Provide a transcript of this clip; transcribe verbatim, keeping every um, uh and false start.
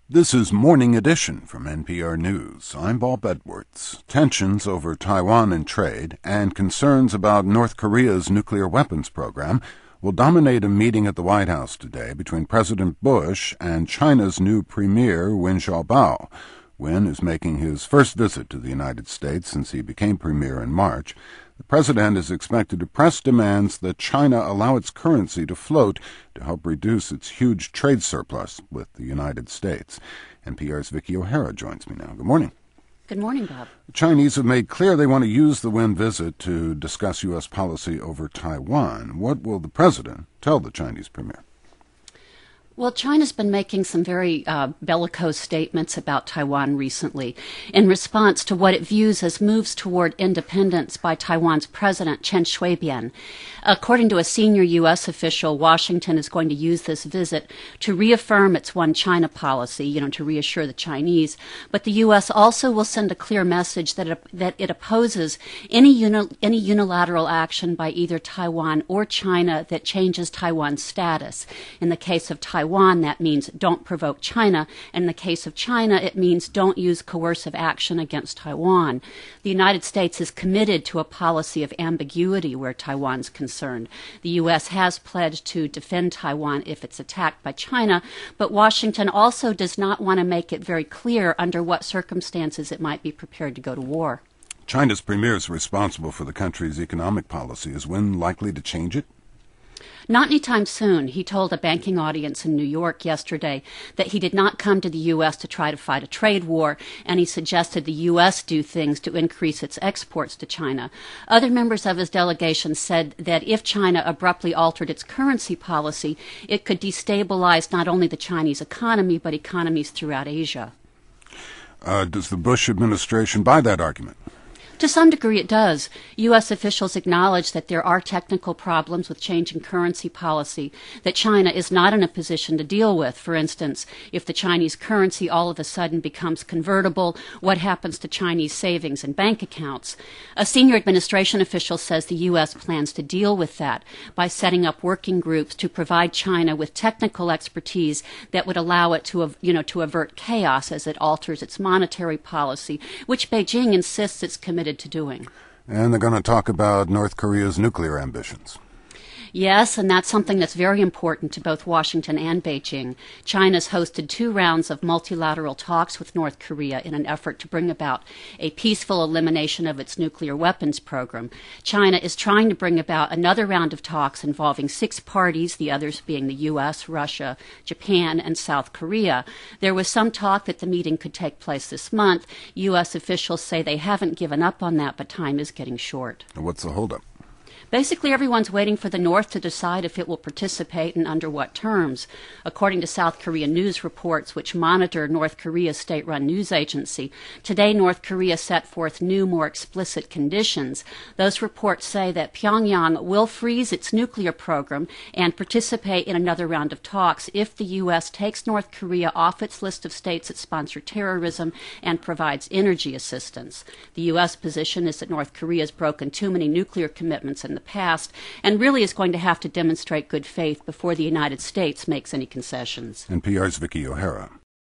This is Morning Edition from N P R News. I'm Bob Edwards. Tensions over Taiwan and trade and concerns about North Korea's nuclear weapons program will dominate a meeting at the White House today between President Bush and China's new premier, Wen Jiabao. Wen is making his first visit to the United States since he became premier in March. The president is expected to press demands that China allow its currency to float to help reduce its huge trade surplus with the United States. N P R's Vicki O'Hara joins me now. Good morning. Good morning, Bob. The Chinese have made clear they want to use the Wen visit to discuss U S policy over Taiwan. What will the president tell the Chinese premier? Well, China's been making some very uh, bellicose statements about Taiwan recently in response to what it views as moves toward independence by Taiwan's president, Chen Shui-bian. According to a senior U S official, Washington is going to use this visit to reaffirm its one China policy, you know, to reassure the Chinese. But the U S also will send a clear message that it, that it opposes any, uni, any unilateral action by either Taiwan or China that changes Taiwan's status. In the case of Taiwan, Taiwan, that means don't provoke China. In the case of China, it means don't use coercive action against Taiwan. The United States is committed to a policy of ambiguity where Taiwan's concerned. The U S has pledged to defend Taiwan if it's attacked by China, but Washington also does not want to make it very clear under what circumstances it might be prepared to go to war. China's premier is responsible for the country's economic policy. Is Wen likely to change it? Not anytime soon. He told a banking audience in New York yesterday that he did not come to the U S to try to fight a trade war, and he suggested the U S do things to increase its exports to China. Other members of his delegation said that if China abruptly altered its currency policy, it could destabilize not only the Chinese economy, but economies throughout Asia. Uh, does the Bush administration buy that argument? To some degree it does. U S officials acknowledge that there are technical problems with changing currency policy that China is not in a position to deal with. For instance, if the Chinese currency all of a sudden becomes convertible, what happens to Chinese savings and bank accounts? A senior administration official says the U S plans to deal with that by setting up working groups to provide China with technical expertise that would allow it to, you know, to avert chaos as it alters its monetary policy, which Beijing insists it's committed to doing. And they're going to talk about North Korea's nuclear ambitions. Yes, and that's something that's very important to both Washington and Beijing. China's hosted two rounds of multilateral talks with North Korea in an effort to bring about a peaceful elimination of its nuclear weapons program. China is trying to bring about another round of talks involving six parties, the others being the U S, Russia, Japan, and South Korea. There was some talk that the meeting could take place this month. U S officials say they haven't given up on that, but time is getting short. What's the holdup? Basically, everyone's waiting for the North to decide if it will participate and under what terms. According to South Korean news reports, which monitor North Korea's state-run news agency, today North Korea set forth new, more explicit conditions. Those reports say that Pyongyang will freeze its nuclear program and participate in another round of talks if the U S takes North Korea off its list of states that sponsor terrorism and provides energy assistance. The U S position is that North Korea has broken too many nuclear commitments in the past and really is going to have to demonstrate good faith before the United States makes any concessions. N P R's Vicki O'Hara.